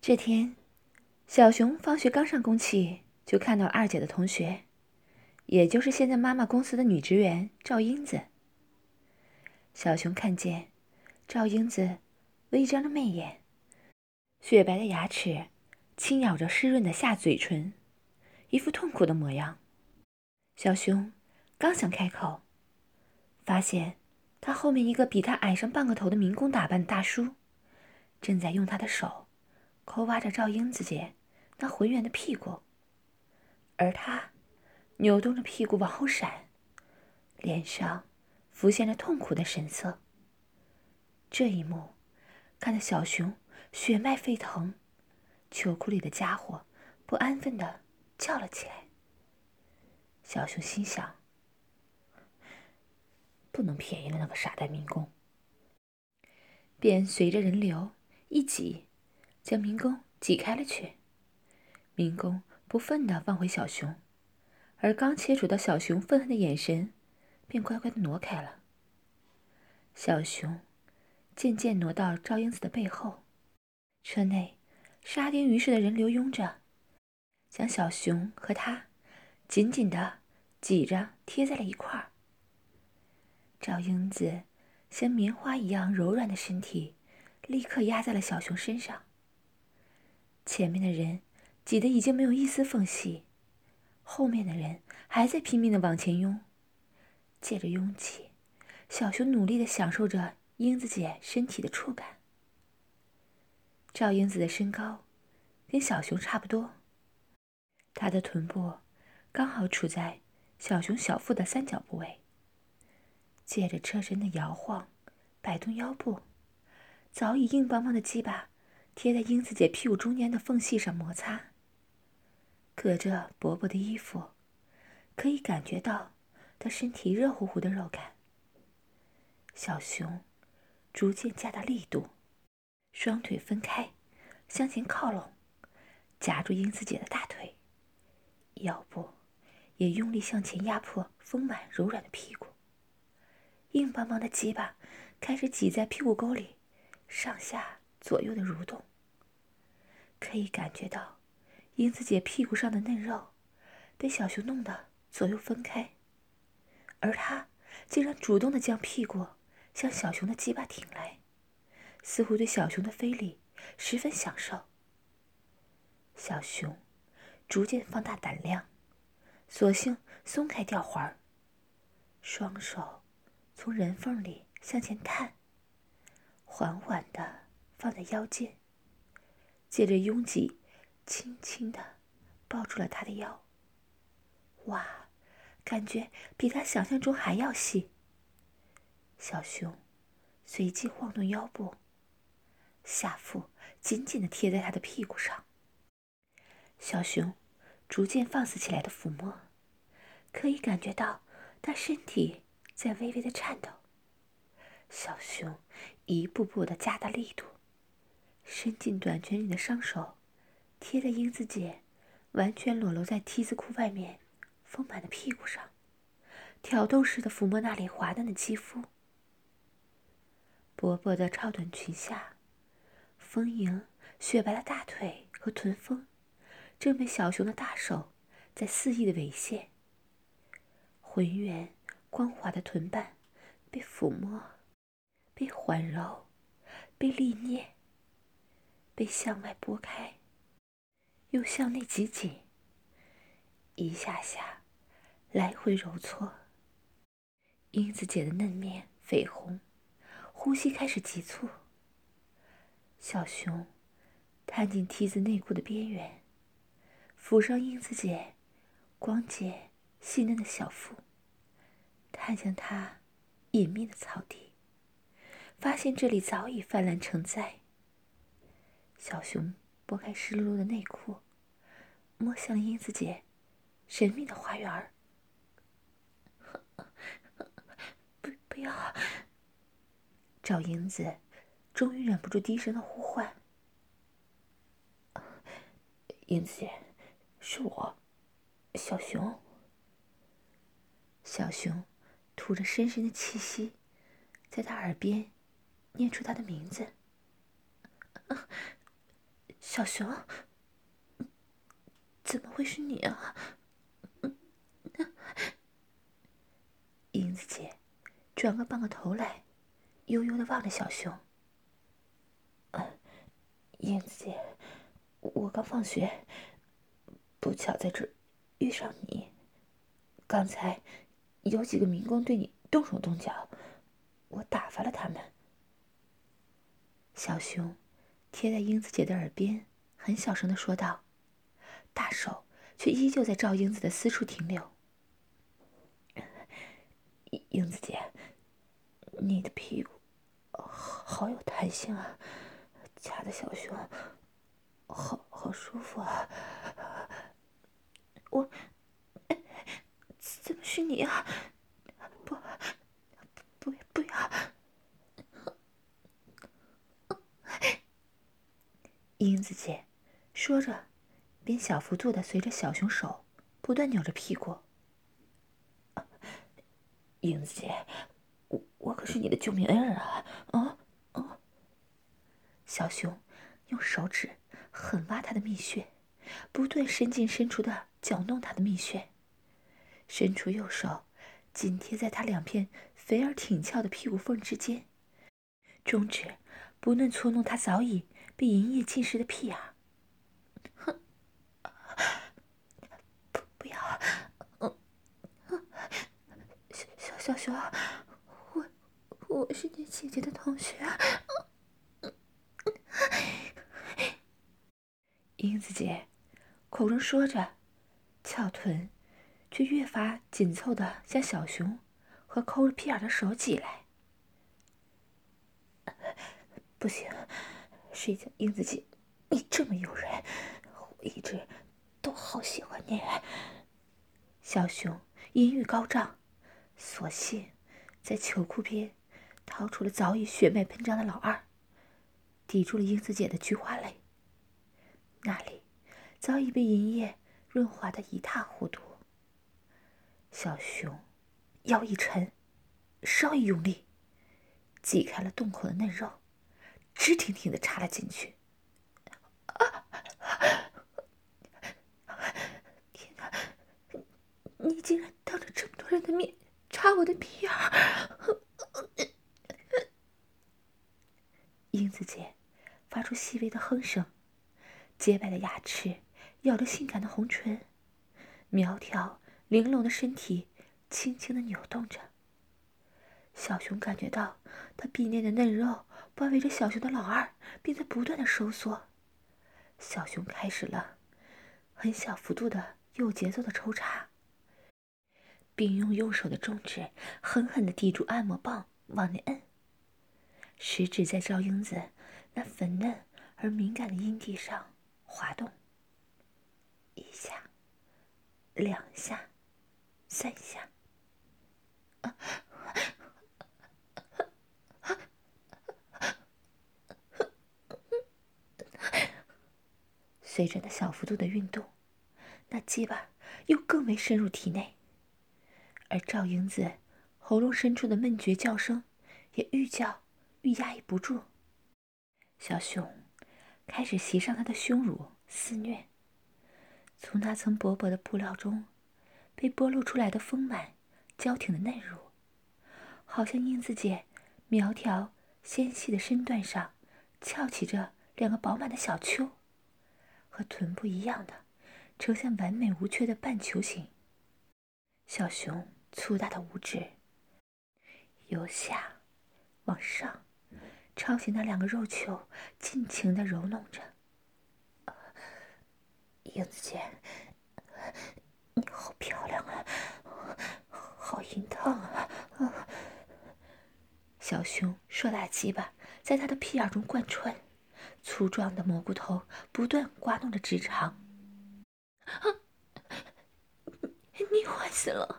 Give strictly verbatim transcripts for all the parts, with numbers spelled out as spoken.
这天，小熊放学刚上公汽，就看到二姐的同学，也就是现在妈妈公司的女职员赵英子。小熊看见赵英子微张着媚眼，雪白的牙齿轻咬着湿润的下嘴唇，一副痛苦的模样。小熊刚想开口，发现他后面一个比他矮上半个头的民工打扮的大叔，正在用他的手抠挖着赵英子姐那浑圆的屁股，而他扭动着屁股往后闪，脸上浮现着痛苦的神色。这一幕看得小熊血脉沸腾，球裤里的家伙不安分地叫了起来。小熊心想，不能便宜了那个傻蛋民工，便随着人流一挤，将民工挤开了去。民工不忿地望回小熊，而刚切触到小熊愤恨的眼神，便乖乖地挪开了。小熊渐渐挪到赵英子的背后，车内沙丁鱼似的人流拥着，将小熊和他紧紧地挤着贴在了一块儿。赵英子像棉花一样柔软的身体立刻压在了小熊身上，前面的人挤得已经没有一丝缝隙，后面的人还在拼命地往前拥。借着拥挤，小熊努力地享受着英子姐身体的触感。赵英子的身高跟小熊差不多，她的臀部刚好处在小熊小腹的三角部位。借着车身的摇晃摆动腰部，早已硬邦邦的鸡巴贴在英子姐屁股中间的缝隙上摩擦，隔着薄薄的衣服可以感觉到她身体热乎乎的肉感。小熊逐渐加大力度，双腿分开向前靠拢，夹住英子姐的大腿，腰部也用力向前压迫丰满柔软的屁股。硬邦邦的鸡巴开始挤在屁股沟里，上下左右的蠕动。可以感觉到英子姐屁股上的嫩肉被小熊弄得左右分开，而她竟然主动地将屁股向小熊的鸡巴挺来，似乎对小熊的非礼十分享受。小熊逐渐放大胆量，索性松开吊环，双手从人缝里向前探，缓缓地放在腰间，借着拥挤轻轻地抱住了他的腰。哇，感觉比他想象中还要细。小熊随即晃动腰部，下腹紧紧地贴在他的屁股上。小熊逐渐放肆起来的抚摸，可以感觉到他身体在微微的颤抖。小熊一步步的加大力度，伸进短裙里的双手贴在英子姐完全裸露在梯子裤外面丰满的屁股上，挑逗似的抚摸那里滑嫩的肌肤。薄薄的超短裙下，丰盈雪白的大腿和臀峰正被小熊的大手在肆意的猥亵。浑圆光滑的臀瓣被抚摸，被环揉，被力捏，被向外拨开，又向内挤紧，一下下来回揉搓。英子姐的嫩面绯红，呼吸开始急促。小熊探进梯子内裤的边缘，抚上英子姐光洁细嫩的小腹，探向她隐秘的草地，发现这里早已泛滥成灾。小熊拨开湿漉漉的内裤，摸向了英子姐神秘的花园儿。不不要！赵英子终于忍不住低声的呼唤：“英子姐，是我，小熊。”小熊吐着深深的气息，在他耳边念出他的名字：“小小熊，怎么会是你啊？英子姐转个半个头来，悠悠地望着小熊。英子姐，我刚放学，不巧在这儿遇上你。刚才有几个民工对你动手动脚，我打发了他们。小熊贴在英子姐的耳边，很小声地说道，大手却依旧在赵英子的私处停留。英子姐，你的屁股好有弹性啊，掐的小熊好好舒服啊。我怎么是你啊？不不不要！英子姐说着，便小幅度的随着小熊手不断扭着屁股。英子姐，我我可是你的救命恩人啊！啊啊！小熊用手指狠挖他的蜜穴，不断伸进伸出的搅弄他的蜜穴，伸出右手紧贴在他两片肥而挺翘的屁股缝之间，中指不断搓弄他早已被银液浸湿的屁眼。哼，不不要！嗯嗯，小小小熊，我我是你姐姐的同学。英子姐口中说着，翘臀却越发紧凑的向小熊和抠着屁眼的手挤来。不行，谁叫英子姐你这么诱人，我一直都好喜欢你。小熊音域高涨，索性在球裤边掏出了早已血脉喷张的老二，抵住了英子姐的菊花蕾，那里早已被银液润滑得一塌糊涂。小熊腰一沉，稍一用力，挤开了洞口的嫩肉，直挺挺地插了进去。天哪！你竟然当着这么多人的面插我的屁眼儿！英子姐发出细微的哼声，洁白的牙齿咬着性感的红唇，苗条玲珑的身体轻轻地扭动着。小熊感觉到他臂内的嫩肉包围着小熊的老二，并在不断的收缩。小熊开始了很小幅度的有节奏的抽插，并用右手的中指狠狠地抵住按摩棒往内摁，食指在赵英子那粉嫩而敏感的阴蒂上滑动，一下，两下，三下。啊随着那小幅度的运动，那鸡巴又更为深入体内，而赵英子喉咙深处的闷绝叫声也愈叫愈压抑不住。小熊开始袭上他的胸乳肆虐，从那层薄薄的布料中被剥露出来的丰满娇挺的嫩乳，好像英子姐苗条纤细的身段上翘起着两个饱满的小丘，和臀部一样的呈现完美无缺的半球形。小熊粗大的五指由下往上抄起那两个肉球，尽情地揉弄着。英子姐，你好漂亮啊，好淫荡啊！啊小熊硕大鸡巴在他的屁眼中贯穿，粗壮的蘑菇头不断刮弄着直肠。啊！你坏死了！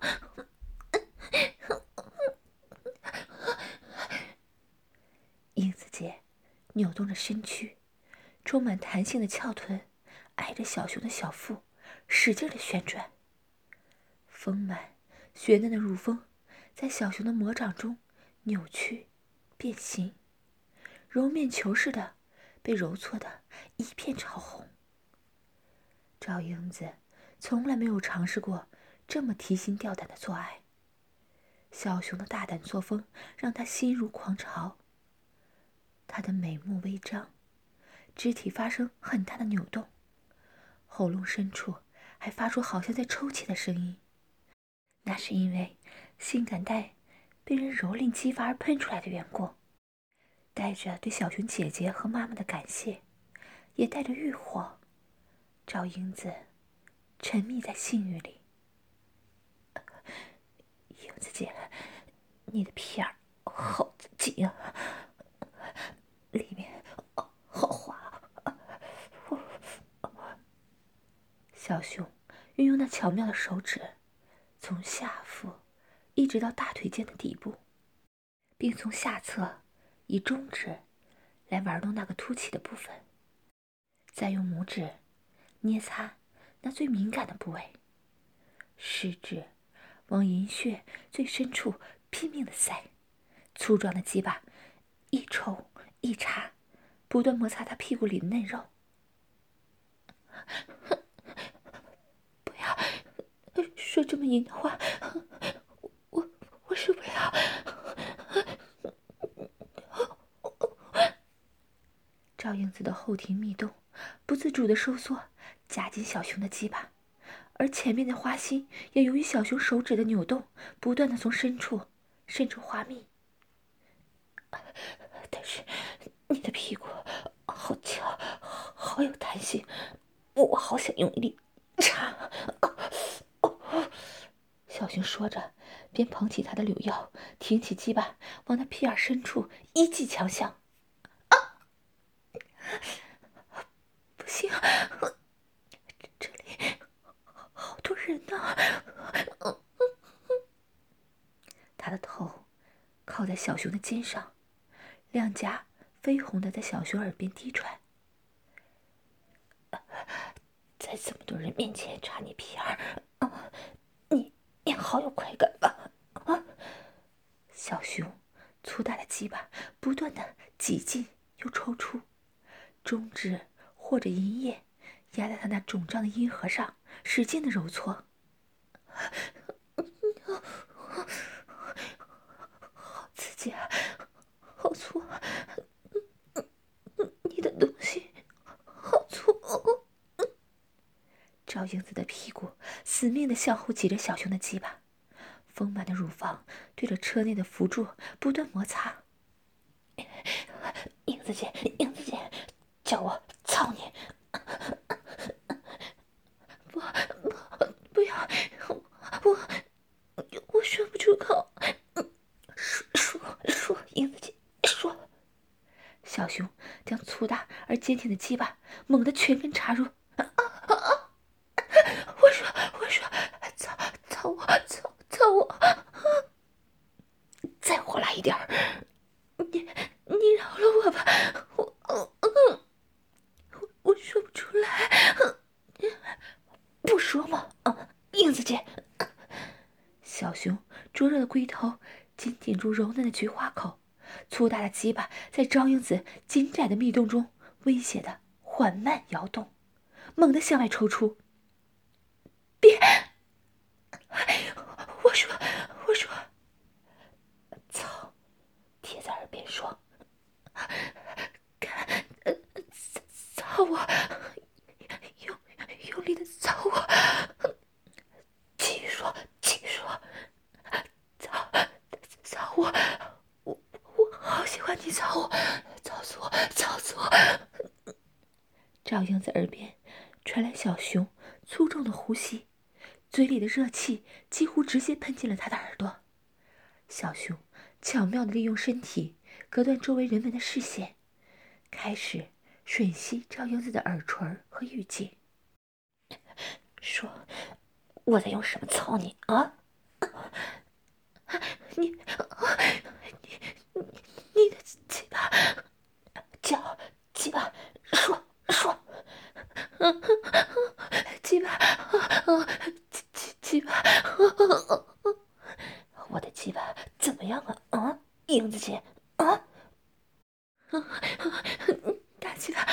英子姐扭动着身躯，充满弹性的翘臀挨着小熊的小腹使劲的旋转，丰满雪嫩的乳峰在小熊的魔掌中扭曲变形，揉面球似的被揉搓的一片潮红。赵英子从来没有尝试过这么提心吊胆的做爱，小熊的大胆作风让他心如狂潮。他的美目微张，肢体发生很大的扭动，喉咙深处还发出好像在抽泣的声音，那是因为性感带被人蹂躏激发而喷出来的缘故，带着对小熊姐姐和妈妈的感谢，也带着欲火。赵英子沉迷在性欲里。英子姐，你的屁眼好紧啊，里面好滑。小熊运用那巧妙的手指，从下腹一直到大腿间的底部，并从下侧以中指来玩弄那个凸起的部分，再用拇指捏擦那最敏感的部位，食指往阴穴最深处拼命的塞，粗壮的鸡巴一抽一插，不断摩擦他屁股里的嫩肉。不要说这么淫的话，我我受不了。赵英子的后庭密洞不自主的收缩，夹紧小熊的鸡巴，而前面的花心也由于小熊手指的扭动，不断的从深处渗出花蜜。但是你的屁股好翘，好有弹性，我好想用力插。小熊说着，便捧起他的柳腰，挺起鸡巴，往他屁眼深处一记强向。啊！不行，这里好多人呢。他的头靠在小熊的肩上，两颊绯红的在小熊耳边低喘。在这么多人面前插你屁眼，啊，你你好有快感吧？啊！小熊粗大的鸡巴不断的挤进又抽出，中指或者银液压在他那肿胀的阴核上，使劲的揉搓。好刺激啊，好粗，你的东西好粗。赵英子的屁股死命的向后挤着小熊的鸡巴，丰满的乳房对着车内的扶柱不断摩擦。英子姐，英子姐，叫我操你！不不不要，我我说不出口。说说说，英子姐，说。小熊将粗大而坚挺的鸡巴猛地全根插入。啊啊啊！我说我说，操操我，操操我！再火辣一点儿！你你饶了我吧，我嗯嗯，我我说不出来。不说嘛，啊，英子姐。小熊灼热的龟头紧紧住柔嫩的菊花口，粗大的鸡巴在赵英子紧窄的密洞中威胁的缓慢摇动，猛地向外抽出。别！我说我说，操！贴在耳边说，看，呃，操我，用用力的操我，继续说继续说，操操我，我我好喜欢你操我，操死我，操死我！赵英子耳边传来小熊粗重的呼吸，嘴里的热气几乎直接喷进了他的耳朵。小熊巧妙地利用身体隔断周围人们的视线，开始吮吸赵英子的耳垂和玉颈。说，我在用什么操你啊？你你你你的鸡巴，叫鸡巴，说说，鸡巴，鸡鸡鸡巴，我的鸡巴怎么样啊？啊，英子姐啊，大鸡巴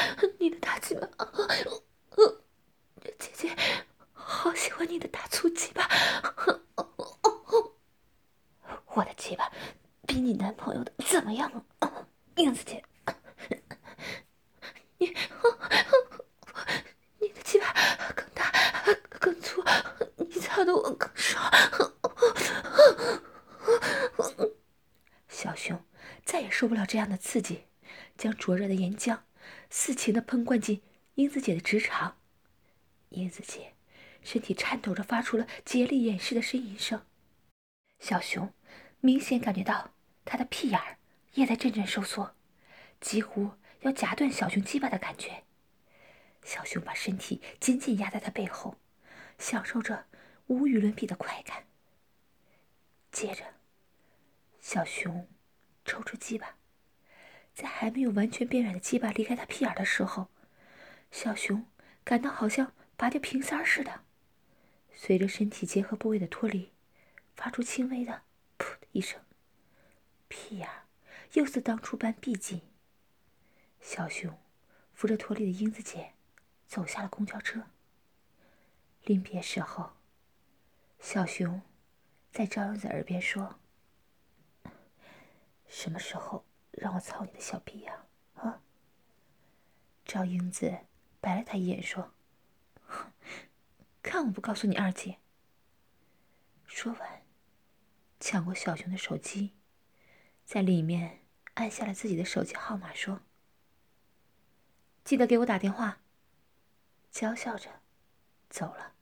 这样的刺激，将灼热的岩浆肆情地喷灌进英子姐的直肠。英子姐身体颤抖着，发出了竭力掩饰的呻吟声。小熊明显感觉到他的屁眼儿也在阵阵收缩，几乎要夹断小熊鸡巴的感觉。小熊把身体紧紧压在他背后，享受着无与伦比的快感。接着，小熊抽出鸡巴，在还没有完全变软的鸡巴离开他屁眼的时候，小熊感到好像拔掉瓶塞似的，随着身体结合部位的脱离，发出轻微的“噗”的一声，屁眼又似当初般闭紧。小熊扶着脱离的英子姐走下了公交车。临别时候，小熊在赵英子耳边说：“什么时候让我操你的小逼呀？啊？”赵英子白了他一眼说：“看我不告诉你二姐。”说完，抢过小熊的手机，在里面按下了自己的手机号码，说：“记得给我打电话。”娇笑着走了。